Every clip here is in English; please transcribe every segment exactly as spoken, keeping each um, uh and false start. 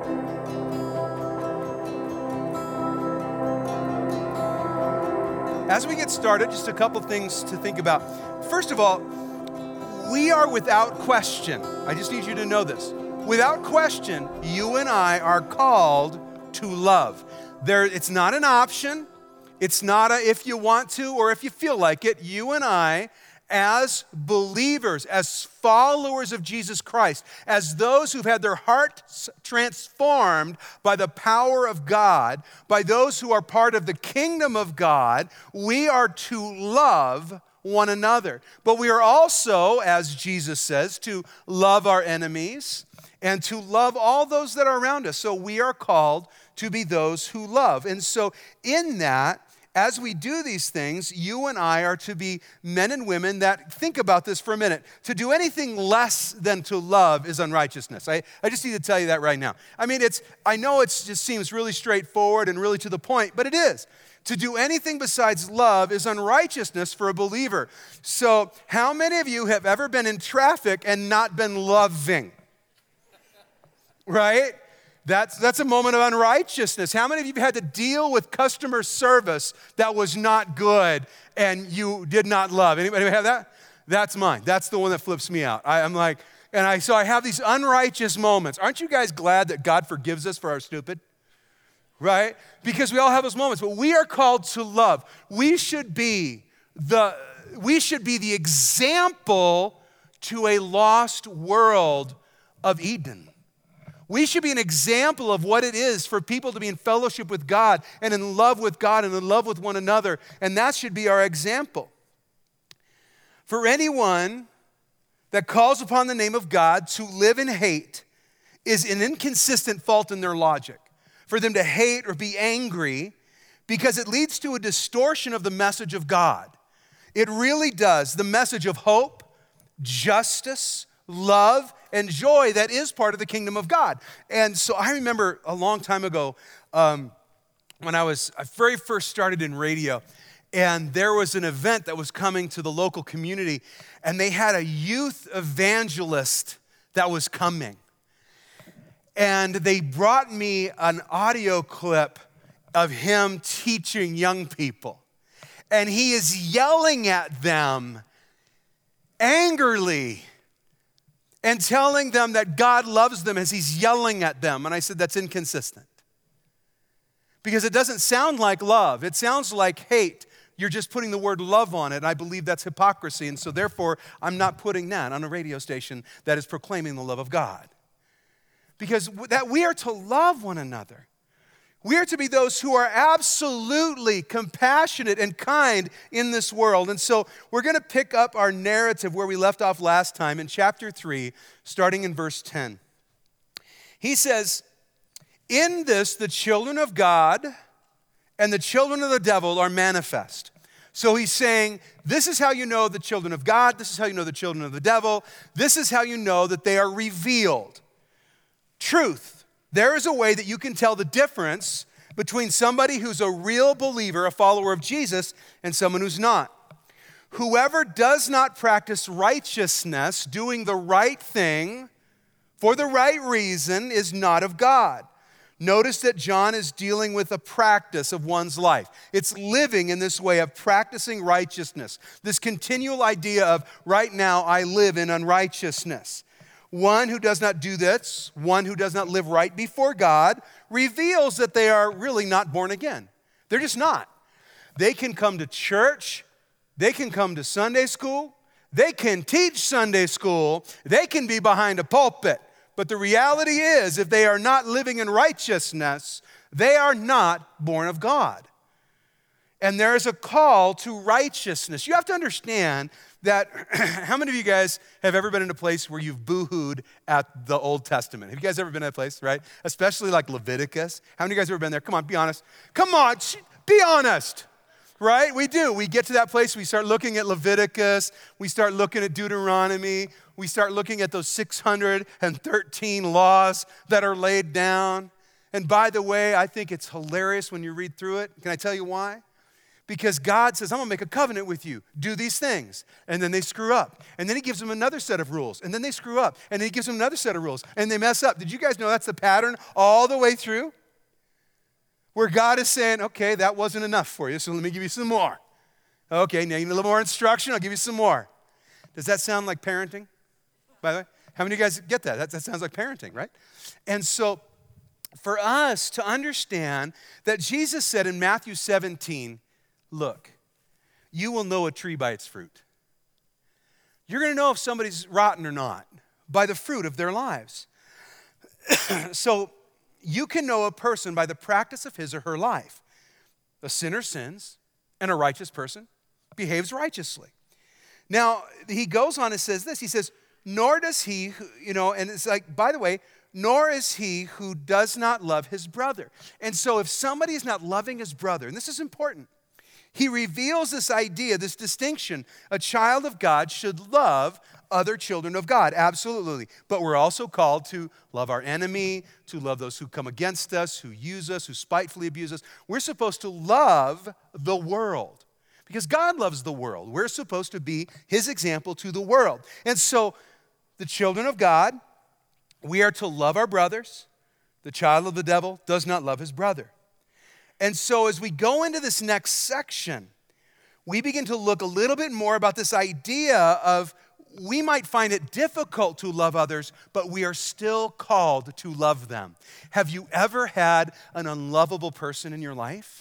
As we get started, just a couple things to think about. First of all, we are without question. I just need you to know this. Without question, you and I are called to love. There, it's not an option. It's not a if you want to or if you feel like it. You and I, as believers, as followers of Jesus Christ, as those who've had their hearts transformed by the power of God, by those who are part of the kingdom of God, we are to love one another. But we are also, as Jesus says, to love our enemies and to love all those that are around us. So we are called to be those who love. And so in that, as we do these things, you and I are to be men and women that, think about this for a minute, to do anything less than to love is unrighteousness. I, I just need to tell you that right now. I mean, it's I know it just seems really straightforward and really to the point, but it is. To do anything besides love is unrighteousness for a believer. So how many of you have ever been in traffic and not been loving? Right? That's, that's a moment of unrighteousness. How many of you have had to deal with customer service that was not good and you did not love? Anybody have that? That's mine. That's the one that flips me out. I, I'm like, and I so I have these unrighteous moments. Aren't you guys glad that God forgives us for our stupid? Right? Because we all have those moments, but we are called to love. We should be the, we should be the example to a lost world of Eden. We should be an example of what it is for people to be in fellowship with God and in love with God and in love with one another. And that should be our example. For anyone that calls upon the name of God to live in hate is an inconsistent fault in their logic. For them to hate or be angry, because it leads to a distortion of the message of God. It really does. The message of hope, justice, love, and joy that is part of the kingdom of God. And so I remember a long time ago um, when I was, I very first started in radio, and there was an event that was coming to the local community, and they had a youth evangelist that was coming. And they brought me an audio clip of him teaching young people. And he is yelling at them angrily and telling them that God loves them as he's yelling at them. And I said, that's inconsistent. Because it doesn't sound like love. It sounds like hate. You're just putting the word love on it. I believe that's hypocrisy. And so therefore, I'm not putting that on a radio station that is proclaiming the love of God. Because that we are to love one another. We are to be those who are absolutely compassionate and kind in this world. And so we're going to pick up our narrative where we left off last time in chapter three, starting in verse ten. He says, in this the children of God and the children of the devil are manifest. So he's saying, this is how you know the children of God. This is how you know the children of the devil. This is how you know that they are revealed. Truth. There is a way that you can tell the difference between somebody who's a real believer, a follower of Jesus, and someone who's not. Whoever does not practice righteousness, doing the right thing for the right reason, is not of God. Notice that John is dealing with a practice of one's life. It's living in this way of practicing righteousness. This continual idea of right now I live in unrighteousness. One who does not do this, one who does not live right before God, reveals that they are really not born again. They're just not. They can come to church, they can come to Sunday school, they can teach Sunday school, they can be behind a pulpit. But the reality is, if they are not living in righteousness, they are not born of God. And there is a call to righteousness. You have to understand that, how many of you guys have ever been in a place where you've boo-hooed at the Old Testament? Have you guys ever been in that place, right? Especially like Leviticus. How many of you guys have ever been there? Come on, be honest. Come on, be honest, right? We do. We get to that place, we start looking at Leviticus, we start looking at Deuteronomy, we start looking at those six hundred thirteen laws that are laid down. And by the way, I think it's hilarious when you read through it. Can I tell you why? Because God says, I'm going to make a covenant with you. Do these things. And then they screw up. And then he gives them another set of rules. And then they screw up. And then he gives them another set of rules. And they mess up. Did you guys know that's the pattern all the way through? Where God is saying, okay, that wasn't enough for you, so let me give you some more. Okay, now you need a little more instruction. I'll give you some more. Does that sound like parenting, by the way? How many of you guys get that? That, that sounds like parenting, right? And so for us to understand that Jesus said in Matthew seventeen, look, you will know a tree by its fruit. You're going to know if somebody's rotten or not by the fruit of their lives. So you can know a person by the practice of his or her life. A sinner sins, and a righteous person behaves righteously. Now, he goes on and says this. He says, nor does he, who, you know, and it's like, by the way, nor is he who does not love his brother. And so if somebody is not loving his brother, and this is important, he reveals this idea, this distinction. A child of God should love other children of God, absolutely. But we're also called to love our enemy, to love those who come against us, who use us, who spitefully abuse us. We're supposed to love the world because God loves the world. We're supposed to be his example to the world. And so the children of God, we are to love our brothers. The child of the devil does not love his brother. And so as we go into this next section, we begin to look a little bit more about this idea of we might find it difficult to love others, but we are still called to love them. Have you ever had an unlovable person in your life?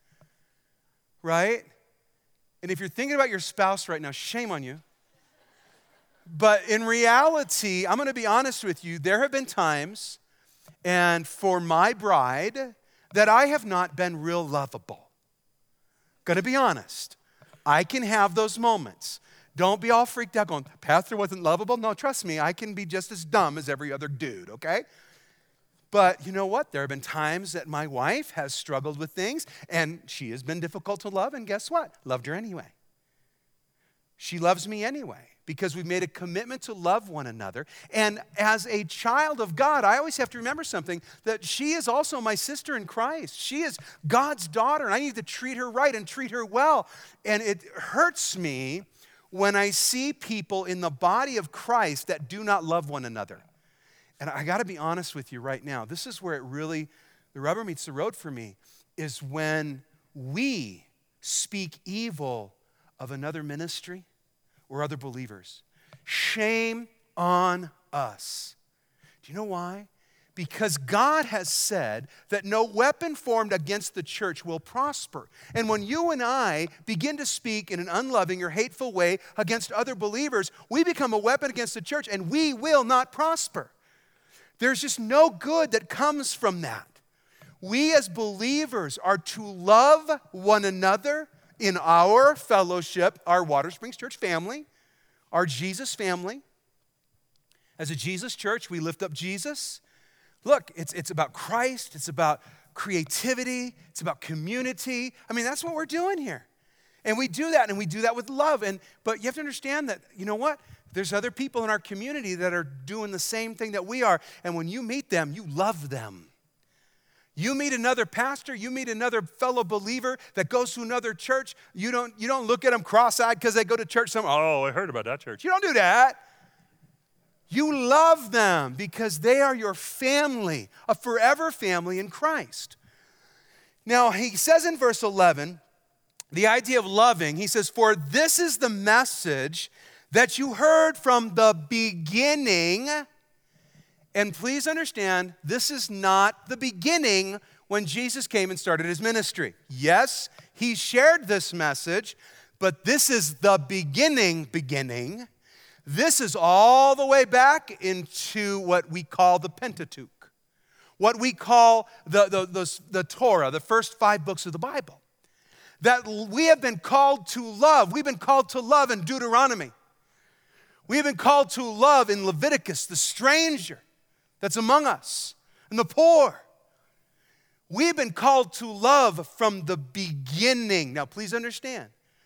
Right? And if you're thinking about your spouse right now, shame on you. But in reality, I'm going to be honest with you, there have been times, and for my bride, that I have not been real lovable. Going to be honest. I can have those moments. Don't be all freaked out going, Pastor wasn't lovable. No, trust me, I can be just as dumb as every other dude, okay? But you know what? There have been times that my wife has struggled with things, and she has been difficult to love, and guess what? Loved her anyway. She loves me anyway because we've made a commitment to love one another. And as a child of God, I always have to remember something, that she is also my sister in Christ. She is God's daughter, and I need to treat her right and treat her well. And it hurts me when I see people in the body of Christ that do not love one another. And I got to be honest with you right now. This is where it really, the rubber meets the road for me, is when we speak evil of another ministry or other believers. Shame on us. Do you know why? Because God has said that no weapon formed against the church will prosper. And when you and I begin to speak in an unloving or hateful way against other believers, we become a weapon against the church and we will not prosper. There's just no good that comes from that. We as believers are to love one another in our fellowship, our Water Springs Church family, our Jesus family. As a Jesus church, we lift up Jesus. Look, it's, it's about Christ. It's about creativity. It's about community. I mean, that's what we're doing here. And we do that, and we do that with love. And but you have to understand that, you know what? There's other people in our community that are doing the same thing that we are. And when you meet them, you love them. You meet another pastor, you meet another fellow believer that goes to another church, you don't, you don't look at them cross-eyed because they go to church somewhere. Oh, I heard about that church. You don't do that. You love them because they are your family, a forever family in Christ. Now, he says in verse eleven, the idea of loving, he says, for this is the message that you heard from the beginning. And please understand, this is not the beginning when Jesus came and started his ministry. Yes, he shared this message, but this is the beginning, beginning. This is all the way back into what we call the Pentateuch, what we call the, the, the, the Torah, the first five books of the Bible. That we have been called to love. We've been called to love in Deuteronomy. We've been called to love in Leviticus, the stranger that's among us, and the poor. We've been called to love from the beginning. Now, please understand,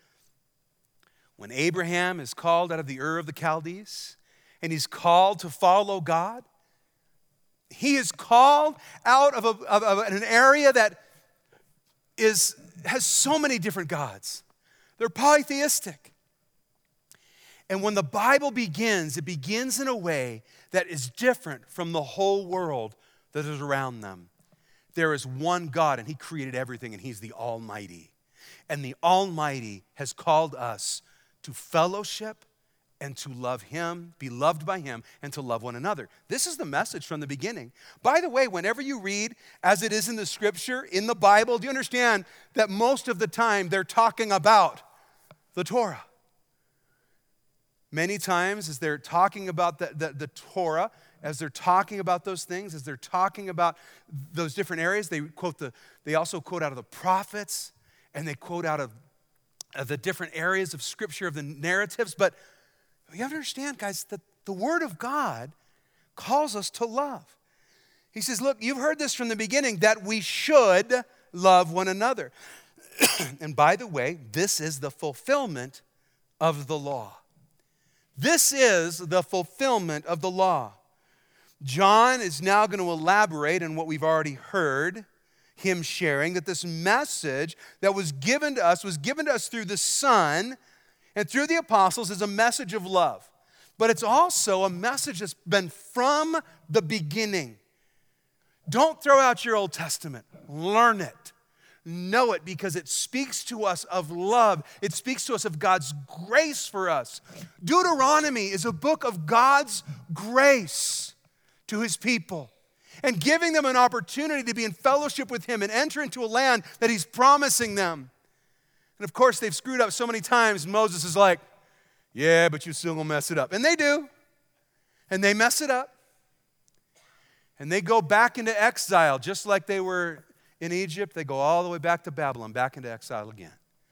when Abraham is called out of the Ur of the Chaldees, and he's called to follow God, he is called out of, a, of, of an area that is, has so many different gods. They're polytheistic. And when the Bible begins, it begins in a way that is different from the whole world that is around them. There is one God, and He created everything, and He's the Almighty. And the Almighty has called us to fellowship and to love Him, be loved by Him, and to love one another. This is the message from the beginning. By the way, whenever you read, as it is in the Scripture, in the Bible, do you understand that most of the time they're talking about the Torah? Many times as they're talking about the, the, the Torah, as they're talking about those things, as they're talking about those different areas, they quote the, they also quote out of the prophets, and they quote out of, of the different areas of Scripture, of the narratives. But you have to understand, guys, that the Word of God calls us to love. He says, look, you've heard this from the beginning, that we should love one another. And by the way, this is the fulfillment of the law. This is the fulfillment of the law. John is now going to elaborate on what we've already heard him sharing, that this message that was given to us was given to us through the Son and through the apostles is a message of love. But it's also a message that's been from the beginning. Don't throw out your Old Testament. Learn it. Know it, because it speaks to us of love. It speaks to us of God's grace for us. Deuteronomy is a book of God's grace to His people and giving them an opportunity to be in fellowship with Him and enter into a land that He's promising them. And of course, they've screwed up so many times, Moses is like, yeah, but you're still going to mess it up. And they do. And they mess it up. And they go back into exile just like they were in Egypt. They go all the way back to Babylon, back into exile again.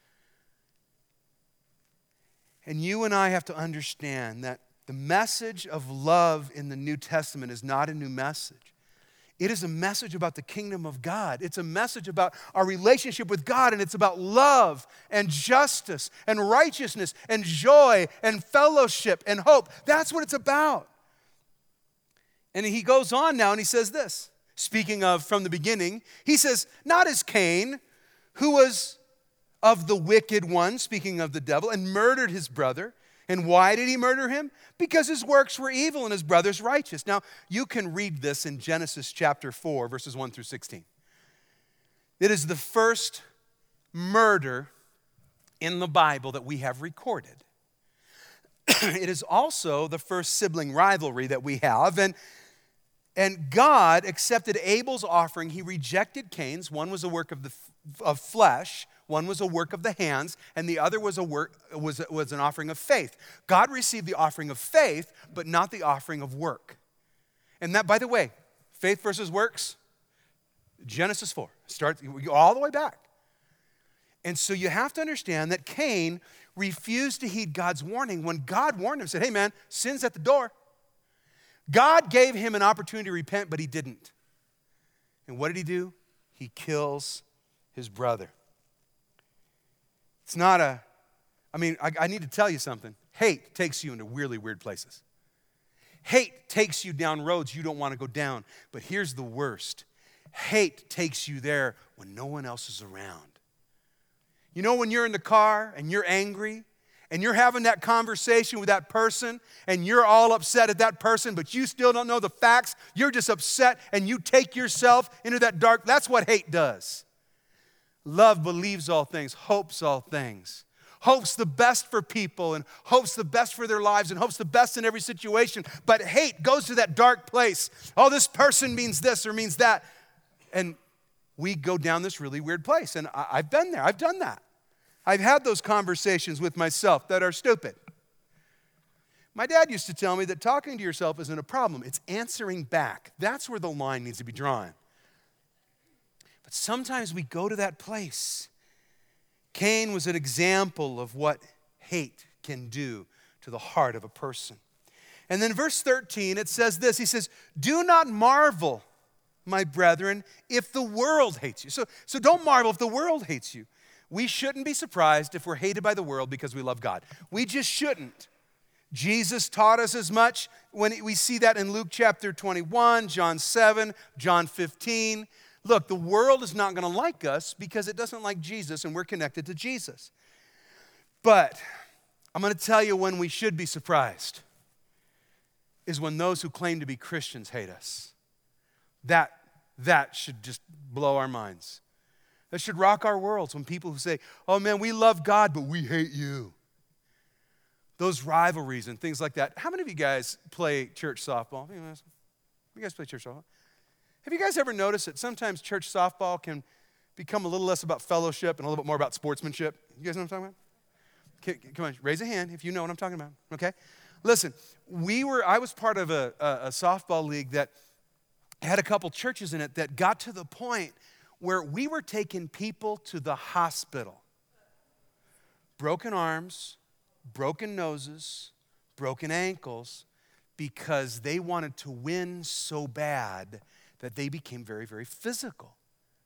And you and I have to understand that the message of love in the New Testament is not a new message. It is a message about the kingdom of God. It's a message about our relationship with God, and it's about love and justice and righteousness and joy and fellowship and hope. That's what it's about. And he goes on now and he says this, speaking of from the beginning, he says, not as Cain, who was of the wicked one, speaking of the devil, and murdered his brother. And why did he murder him? Because his works were evil and his brother's righteous. Now, you can read this in Genesis chapter four, verses one through sixteen. It is the first murder in the Bible that we have recorded. It is also the first sibling rivalry that we have. And, and God accepted Abel's offering. He rejected Cain's. One was a work of, the, of flesh. One was a work of the hands, and the other was a work was, was an offering of faith. God received the offering of faith, but not the offering of work. And that, by the way, faith versus works, Genesis four, start all the way back. And so you have to understand that Cain refused to heed God's warning when God warned him, said, hey man, sin's at the door. God gave him an opportunity to repent, but he didn't. And what did he do? He kills his brother. It's not a, I mean, I, I need to tell you something. Hate takes you into really weird places. Hate takes you down roads you don't want to go down. But here's the worst. Hate takes you there when no one else is around. You know when you're in the car and you're angry and you're having that conversation with that person and you're all upset at that person, but you still don't know the facts. You're just upset and you take yourself into that dark. That's what hate does. Love believes all things, hopes all things, hopes the best for people and hopes the best for their lives and hopes the best in every situation. But hate goes to that dark place. Oh, this person means this or means that. And we go down this really weird place. And I, I've been there. I've done that. I've had those conversations with myself that are stupid. My dad used to tell me that talking to yourself isn't a problem. It's answering back. That's where the line needs to be drawn. But sometimes we go to that place. Cain was an example of what hate can do to the heart of a person. And then verse thirteen, it says this. He says, do not marvel, my brethren, if the world hates you. So, so don't marvel if the world hates you. We shouldn't be surprised if we're hated by the world because we love God. We just shouldn't. Jesus taught us as much when we see that in Luke chapter twenty-one, John seven, John fifteen. Look, the world is not going to like us because it doesn't like Jesus and we're connected to Jesus. But I'm going to tell you when we should be surprised is when those who claim to be Christians hate us. That, that should just blow our minds. That should rock our worlds when people who say, oh man, we love God, but we hate you. Those rivalries and things like that. How many of you guys play church softball? You guys play church softball? Have you guys ever noticed that sometimes church softball can become a little less about fellowship and a little bit more about sportsmanship? You guys know what I'm talking about? Okay, come on, raise a hand if you know what I'm talking about, okay? Listen, we were, I was part of a, a, a softball league that had a couple churches in it that got to the point where we were taking people to the hospital. Broken arms, broken noses, broken ankles, because they wanted to win so bad that they became very, very physical.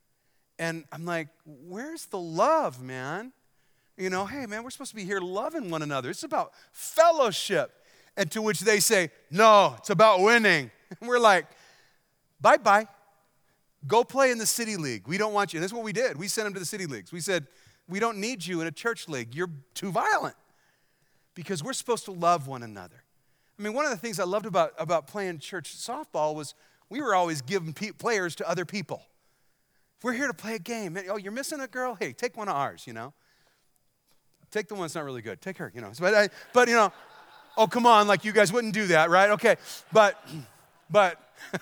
And I'm like, where's the love, man? You know, hey, man, we're supposed to be here loving one another. It's about fellowship. And to which they say, no, it's about winning. And we're like, bye-bye. Go play in the city league. We don't want you. And that's what we did. We sent them to the city leagues. We said, we don't need you in a church league. You're too violent. Because we're supposed to love one another. I mean, one of the things I loved about, about playing church softball was we were always giving pe- players to other people. If we're here to play a game, oh, you're missing a girl? Hey, take one of ours, you know. Take the one that's not really good. Take her, you know. But, I, but you know, oh, come on, like you guys wouldn't do that, right? Okay, but, but,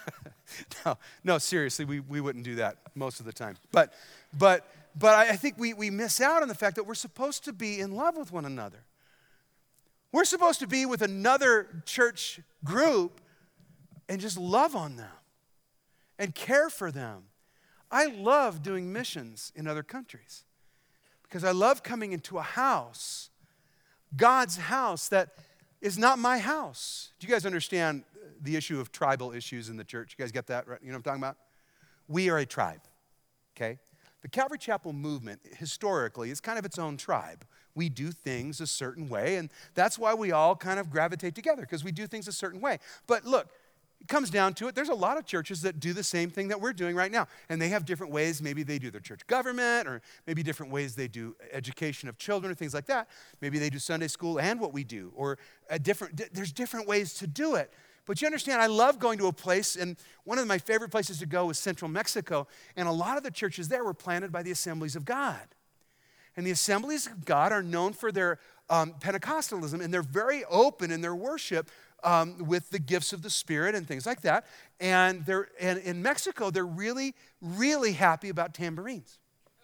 no, no, seriously, we, we wouldn't do that most of the time. But, but, but I, I think we, we miss out on the fact that we're supposed to be in love with one another. We're supposed to be with another church group and just love on them and care for them. I love doing missions in other countries because I love coming into a house, God's house, that is not my house. Do you guys understand the issue of tribal issues in the church? You guys get that, right? You know what I'm talking about? We are a tribe, okay? The Calvary Chapel movement, historically, is kind of its own tribe. We do things a certain way, and that's why we all kind of gravitate together, because we do things a certain way. But look, it comes down to it. There's a lot of churches that do the same thing that we're doing right now, and they have different ways. Maybe they do their church government, or maybe different ways they do education of children, or things like that. Maybe they do Sunday school and what we do, or a different. There's different ways to do it. But you understand, I love going to a place, and one of my favorite places to go was Central Mexico, and a lot of the churches there were planted by the Assemblies of God. And the Assemblies of God are known for their um, Pentecostalism, and they're very open in their worship um, with the gifts of the Spirit and things like that. And they're and in Mexico, they're really, really happy about tambourines.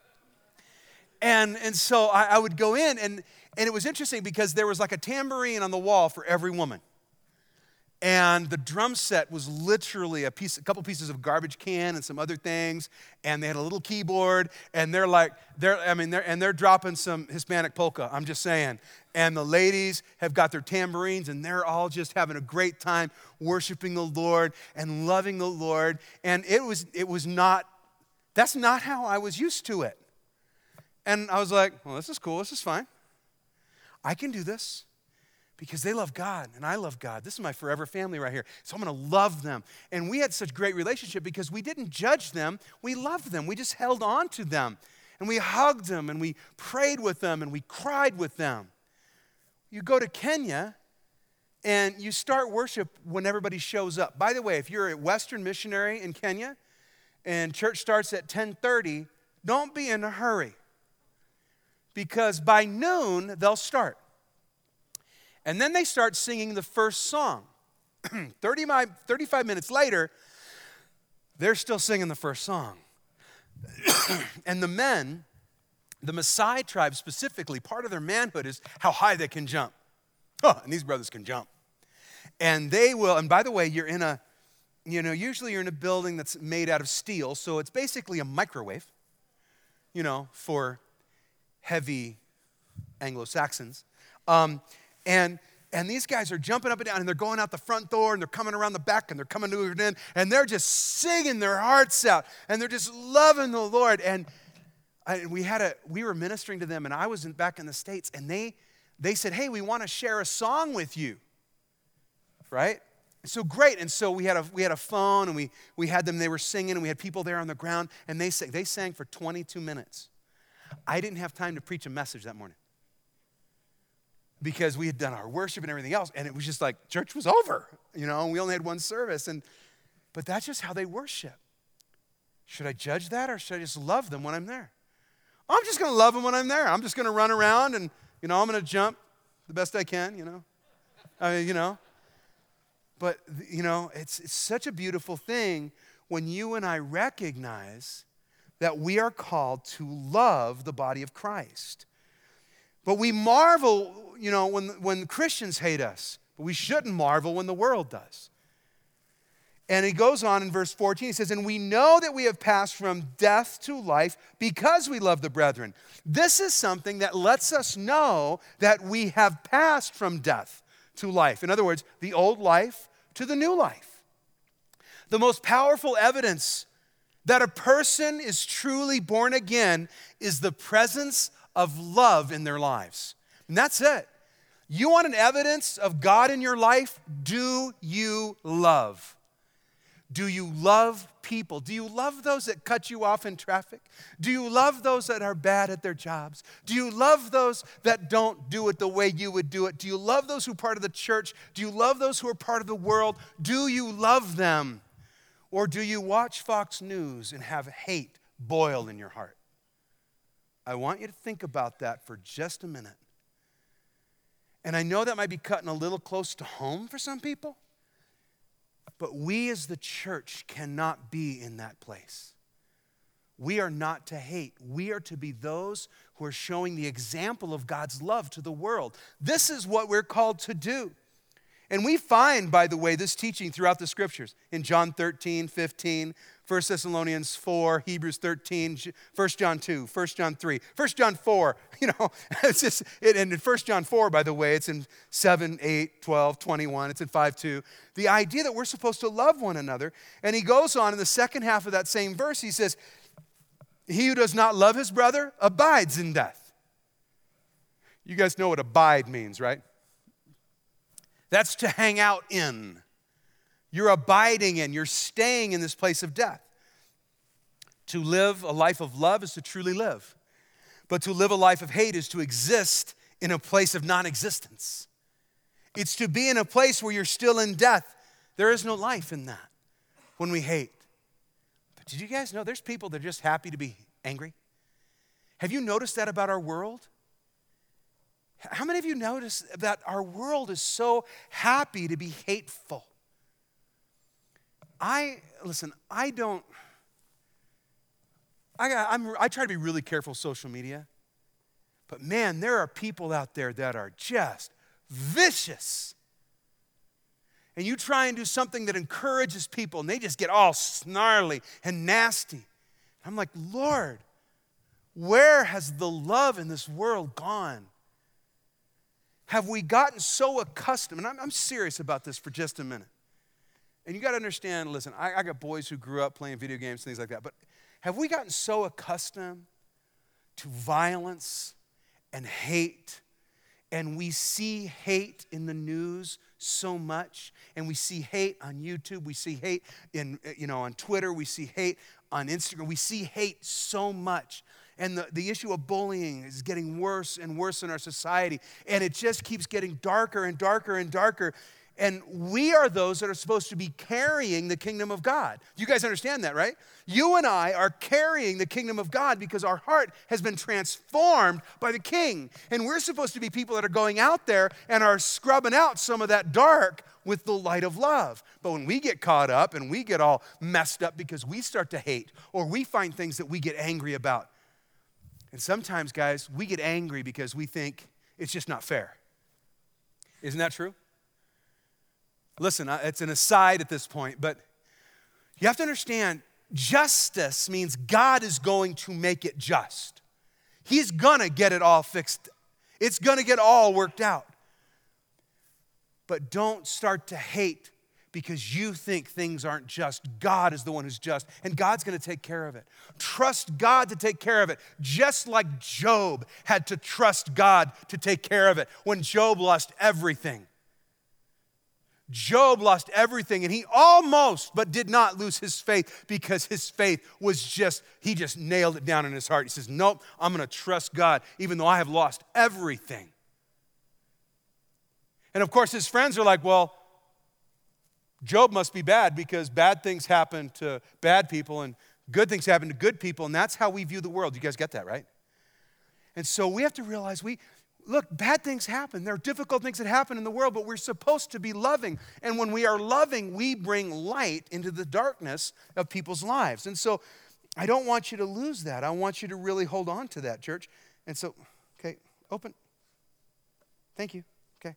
And, and so I, I would go in, and, and it was interesting because there was like a tambourine on the wall for every woman. And the drum set was literally a piece, a couple pieces of garbage can and some other things, and they had a little keyboard, and they're like, they're, I mean, they're, and they're dropping some Hispanic polka, I'm just saying. And the ladies have got their tambourines, and they're all just having a great time worshiping the Lord and loving the Lord. And it was, it was not, that's not how I was used to it. And I was like, well, this is cool, this is fine. I can do this. Because they love God, and I love God. This is my forever family right here. So I'm going to love them. And we had such great relationship because we didn't judge them. We loved them. We just held on to them. And we hugged them, and we prayed with them, and we cried with them. You go to Kenya, and you start worship when everybody shows up. By the way, if you're a Western missionary in Kenya, and church starts at ten thirty, don't be in a hurry. Because by noon, they'll start. And then they start singing the first song. thirty, thirty-five minutes later, they're still singing the first song. And the men, the Maasai tribe specifically, part of their manhood is how high they can jump. Oh, and these brothers can jump. And they will, and by the way, you're in a, you know, usually you're in a building that's made out of steel, so it's basically a microwave, you know, for heavy Anglo-Saxons. Um, And and these guys are jumping up and down, and they're going out the front door, and they're coming around the back, and they're coming to it in, and they're just singing their hearts out, and they're just loving the Lord. And I, we had a we were ministering to them, and I was in, back in the States, and they they said, "Hey, we want to share a song with you." Right? So great. And so we had a we had a phone, and we we had them, they were singing, and we had people there on the ground, and they sang, they sang for twenty-two minutes. I didn't have time to preach a message that morning because we had done our worship and everything else, and it was just like church was over, you know, and we only had one service. And but that's just how they worship. Should I judge that, or should I just love them when I'm there? I'm just going to love them when I'm there. I'm just going to run around, and, you know, I'm going to jump the best I can, you know. I mean, you know. But, you know, it's, it's such a beautiful thing when you and I recognize that we are called to love the body of Christ. But we marvel, you know, when, when Christians hate us. But we shouldn't marvel when the world does. And he goes on in verse fourteen, he says, and we know that we have passed from death to life because we love the brethren. This is something that lets us know that we have passed from death to life. In other words, the old life to the new life. The most powerful evidence that a person is truly born again is the presence of love in their lives. And that's it. You want an evidence of God in your life? Do you love? Do you love people? Do you love those that cut you off in traffic? Do you love those that are bad at their jobs? Do you love those that don't do it the way you would do it? Do you love those who are part of the church? Do you love those who are part of the world? Do you love them? Or do you watch Fox News and have hate boil in your heart? I want you to think about that for just a minute. And I know that might be cutting a little close to home for some people. But we as the church cannot be in that place. We are not to hate. We are to be those who are showing the example of God's love to the world. This is what we're called to do. And we find, by the way, this teaching throughout the scriptures in John thirteen, fifteen, First Thessalonians four, Hebrews thirteen, First John two, First John three, First John four, you know, it's just, it, and in First John four, by the way, it's in seven, eight, twelve, twenty-one, it's in five, two. The idea that we're supposed to love one another. And he goes on in the second half of that same verse, he says, he who does not love his brother abides in death. You guys know what abide means, right? That's to hang out in. You're abiding in, you're staying in this place of death. To live a life of love is to truly live. But to live a life of hate is to exist in a place of non-existence. It's to be in a place where you're still in death. There is no life in that when we hate. But did you guys know there's people that are just happy to be angry? Have you noticed that about our world? How many of you notice that our world is so happy to be hateful? I, listen, I don't, I, I'm, I try to be really careful with social media, but man, there are people out there that are just vicious. And you try and do something that encourages people, and they just get all snarly and nasty. I'm like, Lord, where has the love in this world gone? Have we gotten so accustomed, and I'm, I'm serious about this for just a minute. And you got to understand, listen, I, I got boys who grew up playing video games, things like that, but have we gotten so accustomed to violence and hate, and we see hate in the news so much, and we see hate on YouTube, we see hate in, you know, on Twitter, we see hate on Instagram, we see hate so much. And the, the issue of bullying is getting worse and worse in our society. And it just keeps getting darker and darker and darker. And we are those that are supposed to be carrying the kingdom of God. You guys understand that, right? You and I are carrying the kingdom of God because our heart has been transformed by the King. And we're supposed to be people that are going out there and are scrubbing out some of that dark with the light of love. But when we get caught up and we get all messed up because we start to hate, or we find things that we get angry about, and sometimes, guys, we get angry because we think it's just not fair. Isn't that true? Listen, it's an aside at this point, but you have to understand, justice means God is going to make it just. He's gonna get it all fixed. It's gonna get all worked out. But don't start to hate because you think things aren't just. God is the one who's just, and God's going to take care of it. Trust God to take care of it, just like Job had to trust God to take care of it when Job lost everything. Job lost everything, and he almost, but did not lose his faith because his faith was just, he just nailed it down in his heart. He says, nope, I'm going to trust God even though I have lost everything. And of course, his friends are like, well, Job must be bad because bad things happen to bad people and good things happen to good people, and that's how we view the world. You guys get that, right? And so we have to realize we, look, bad things happen. There are difficult things that happen in the world, but we're supposed to be loving. And when we are loving, we bring light into the darkness of people's lives. And so I don't want you to lose that. I want you to really hold on to that, church. And so, okay, open. Thank you. Okay.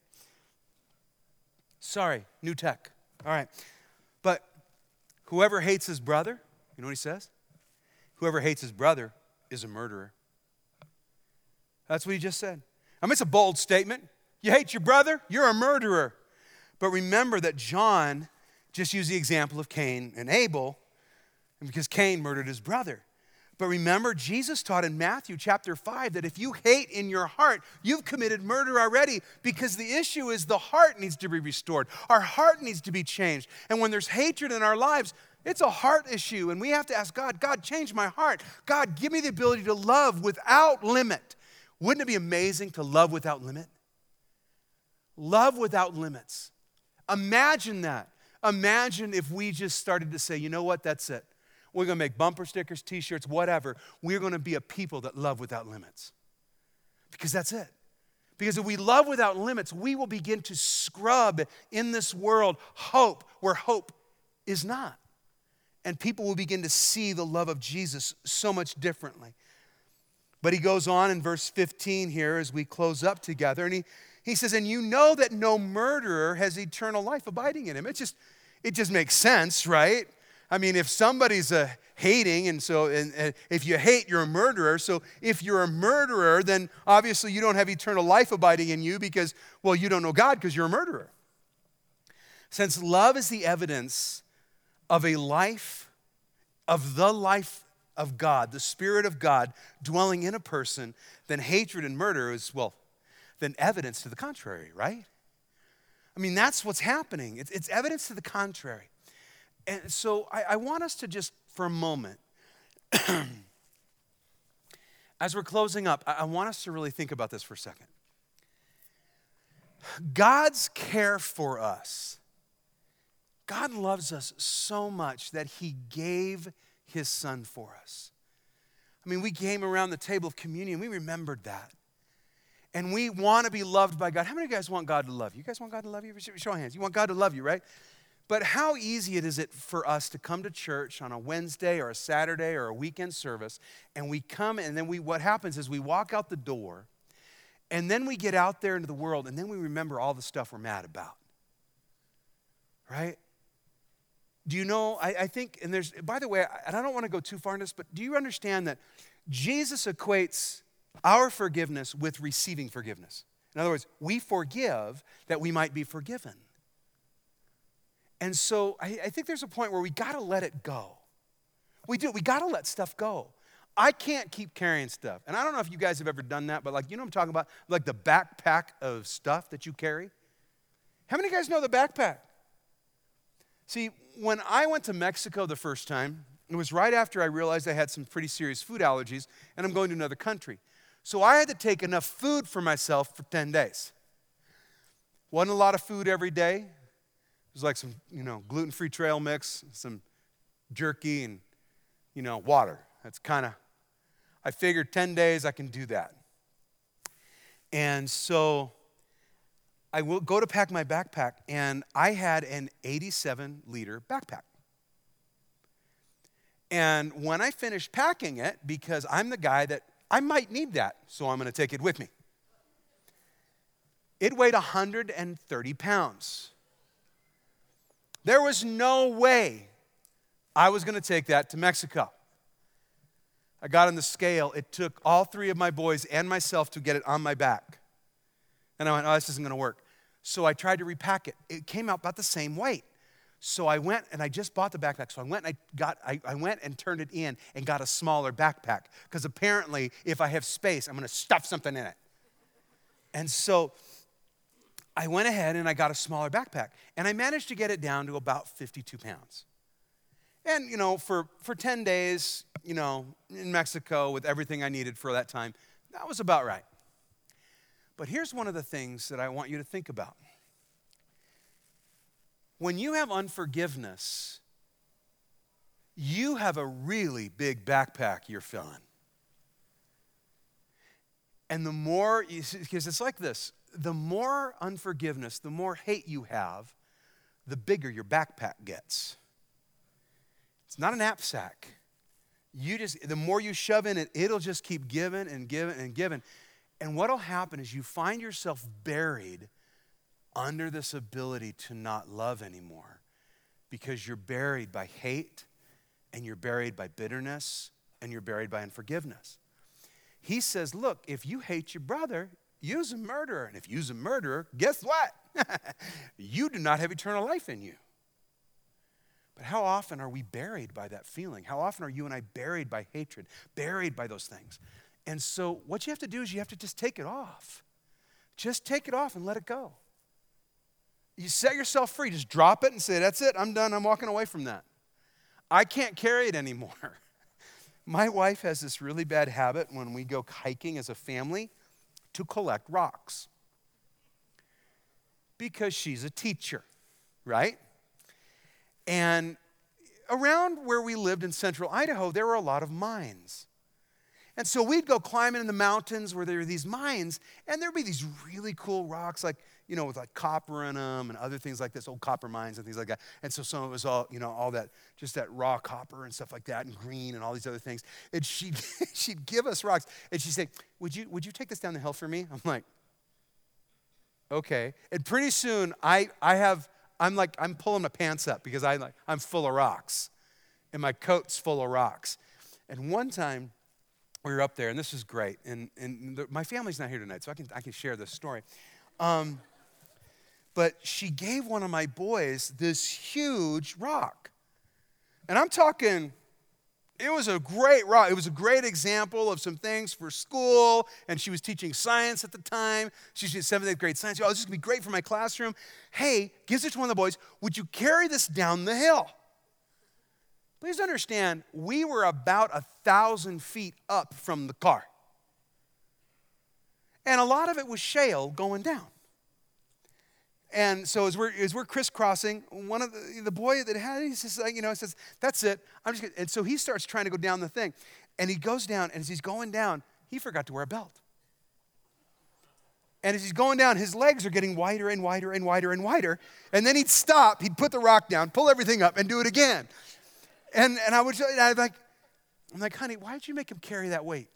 Sorry, new tech. All right. But whoever hates his brother, you know what he says? Whoever hates his brother is a murderer. That's what he just said. I mean, it's a bold statement. You hate your brother, you're a murderer. But remember that John just used the example of Cain and Abel, because Cain murdered his brother. But remember, Jesus taught in Matthew chapter five that if you hate in your heart, you've committed murder already, because the issue is the heart needs to be restored. Our heart needs to be changed. And when there's hatred in our lives, it's a heart issue. And we have to ask God, God, change my heart. God, give me the ability to love without limit. Wouldn't it be amazing to love without limit? Love without limits. Imagine that. Imagine if we just started to say, you know what, that's it. We're going to make bumper stickers, t-shirts, whatever. We're going to be a people that love without limits. Because that's it. Because if we love without limits, we will begin to scrub in this world hope where hope is not. And people will begin to see the love of Jesus so much differently. But he goes on in verse fifteen here as we close up together, and he, he says, and you know that no murderer has eternal life abiding in him. It just, it just makes sense, right? I mean, if somebody's uh, hating, and so and, and if you hate, you're a murderer. So if you're a murderer, then obviously you don't have eternal life abiding in you because, well, you don't know God because you're a murderer. Since love is the evidence of a life, of the life of God, the Spirit of God dwelling in a person, then hatred and murder is, well, then evidence to the contrary, right? I mean, that's what's happening. It's, it's evidence to the contrary. And so I, I want us to just, for a moment, as we're closing up, I, I want us to really think about this for a second. God's care for us, God loves us so much that he gave his son for us. I mean, we came around the table of communion, we remembered that. And we want to be loved by God. How many of you guys want God to love you? You guys want God to love you? Show of hands. You want God to love you, right? But how easy it is it for us to come to church on a Wednesday or a Saturday or a weekend service, and we come and then we, what happens is we walk out the door, and then we get out there into the world, and then we remember all the stuff we're mad about, right? Do you know, I, I think, and there's, by the way, and I don't want to go too far in this, but do you understand that Jesus equates our forgiveness with receiving forgiveness? In other words, we forgive that we might be forgiven. And so I, I think there's a point where we got to let it go. We do. We got to let stuff go. I can't keep carrying stuff. And I don't know if you guys have ever done that, but like, you know what I'm talking about? Like the backpack of stuff that you carry. How many of you guys know the backpack? See, when I went to Mexico the first time, it was right after I realized I had some pretty serious food allergies, and I'm going to another country. So I had to take enough food for myself for ten days. Wasn't a lot of food every day. It was like some, you know, gluten-free trail mix, some jerky, and, you know, water. That's kind of, I figured ten days I can do that. And so I will go to pack my backpack, and I had an eighty-seven liter backpack. And when I finished packing it, because I'm the guy that, I might need that, so I'm going to take it with me. It weighed one hundred thirty pounds. There was no way I was going to take that to Mexico. I got on the scale. It took all three of my boys and myself to get it on my back. And I went, oh, this isn't going to work. So I tried to repack it. It came out about the same weight. So I went and I just bought the backpack. So I went and I got I, I went and turned it in and got a smaller backpack. Because apparently if I have space, I'm going to stuff something in it. And so I went ahead and I got a smaller backpack. And I managed to get it down to about fifty-two pounds. And, you know, for, for ten days, you know, in Mexico with everything I needed for that time, that was about right. But here's one of the things that I want you to think about. When you have unforgiveness, you have a really big backpack you're filling. And the more, because it's like this, the more unforgiveness, the more hate you have, the bigger your backpack gets. It's not a knapsack. You just, the more you shove in it, it'll just keep giving and giving and giving. And what'll happen is you find yourself buried under this ability to not love anymore because you're buried by hate and you're buried by bitterness and you're buried by unforgiveness. He says, look, if you hate your brother, you's a murderer. And if you's a murderer, guess what? You do not have eternal life in you. But how often are we buried by that feeling? How often are you and I buried by hatred, buried by those things? And so what you have to do is you have to just take it off. Just take it off and let it go. You set yourself free. Just drop it and say, that's it. I'm done. I'm walking away from that. I can't carry it anymore. My wife has this really bad habit when we go hiking as a family to collect rocks. Because she's a teacher, right? And around where we lived in central Idaho, there were a lot of mines. And so we'd go climbing in the mountains where there were these mines, and there'd be these really cool rocks, like, you know, with like copper in them and other things like this, old copper mines and things like that. And so some of it was all, you know, all that, just that raw copper and stuff like that, and green and all these other things. And she'd, she'd give us rocks, and she'd say, would you, would you take this down the hill for me? I'm like, okay. And pretty soon, I, I have, I'm like, I'm pulling my pants up because I like, I'm full of rocks, and my coat's full of rocks. And one time, we were up there, and this is great. And, and the, my family's not here tonight, so I can, I can share this story. Um, but she gave one of my boys this huge rock. And I'm talking, it was a great rock. It was a great example of some things for school, and she was teaching science at the time. She's in seventh, eighth grade science. Oh, this is going to be great for my classroom. Hey, gives it to one of the boys, would you carry this down the hill? Please understand, we were about a thousand feet up from the car. And a lot of it was shale going down. And so as we're, as we're crisscrossing, one of the, the boy that had it, he says, you know, he says, that's it. I'm just gonna, and so he starts trying to go down the thing. And he goes down, and as he's going down, he forgot to wear a belt. And as he's going down, his legs are getting wider and wider and wider and wider. And then he'd stop, he'd put the rock down, pull everything up, and do it again. And and I would, I'd like, I'm like, honey, why did you make him carry that weight?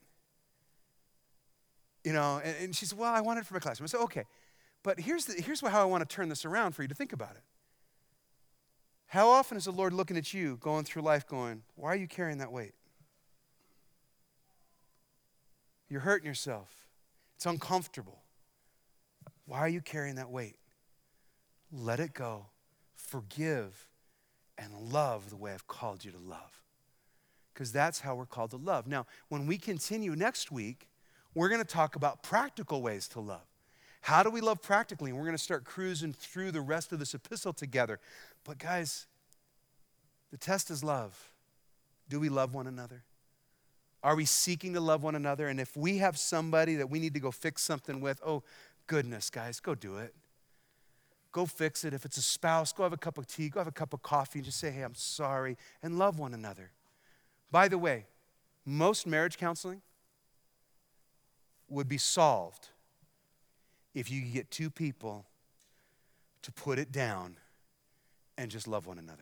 You know, and, and she said, well, I wanted it for my classroom. I said, okay, but here's the, here's how I want to turn this around for you to think about it. How often is the Lord looking at you, going through life, going, why are you carrying that weight? You're hurting yourself. It's uncomfortable. Why are you carrying that weight? Let it go. Forgive. And love the way I've called you to love. Because that's how we're called to love. Now, when we continue next week, we're going to talk about practical ways to love. How do we love practically? And we're going to start cruising through the rest of this epistle together. But guys, the test is love. Do we love one another? Are we seeking to love one another? And if we have somebody that we need to go fix something with, oh, goodness, guys, go do it. Go fix it. If it's a spouse, go have a cup of tea, go have a cup of coffee, and just say, hey, I'm sorry, and love one another. By the way, most marriage counseling would be solved if you could get two people to put it down and just love one another.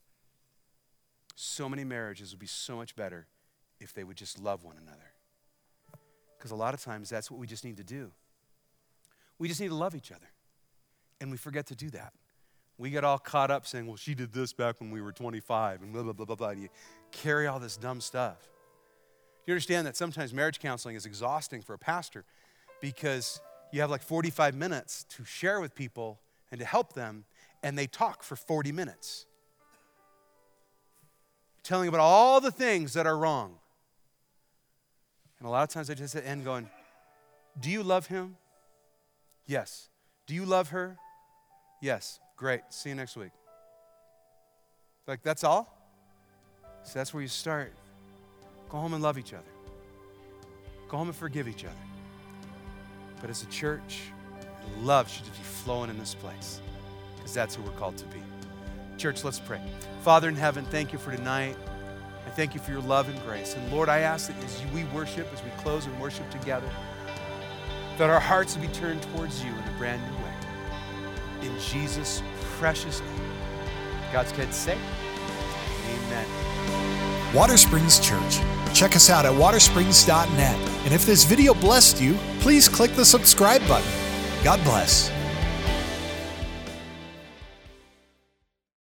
So many marriages would be so much better if they would just love one another. Because a lot of times that's what we just need to do. We just need to love each other. And we forget to do that. We get all caught up saying, well, she did this back when we were twenty-five, and blah, blah, blah, blah, blah. And you carry all this dumb stuff. You understand that sometimes marriage counseling is exhausting for a pastor because you have like forty-five minutes to share with people and to help them, and they talk for forty minutes. Telling about all the things that are wrong. And a lot of times I just end going, do you love him? Yes. Do you love her? Yes. Great. See you next week. Like, that's all? So that's where you start. Go home and love each other. Go home and forgive each other. But as a church, love should just be flowing in this place, because that's who we're called to be. Church, let's pray. Father in heaven, thank you for tonight. I thank you for your love and grace. And Lord, I ask that as we worship, as we close and worship together, that our hearts will be turned towards you in a brand new way. In Jesus' precious name. God's kids say, amen. Water Springs Church. Check us out at watersprings dot net. And if this video blessed you, please click the subscribe button. God bless.